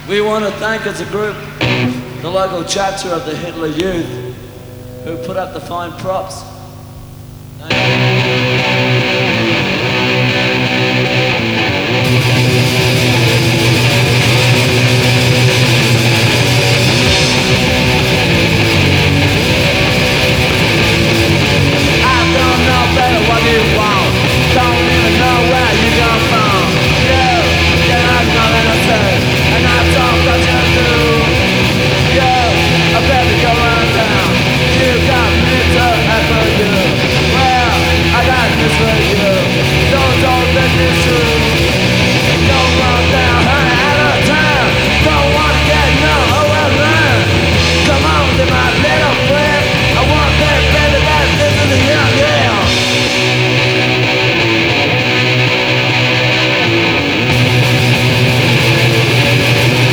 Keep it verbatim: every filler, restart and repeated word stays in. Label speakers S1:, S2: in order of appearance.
S1: We want to thank as a group the local chapter of the Hitler Youth who put up the fine props. Thank you.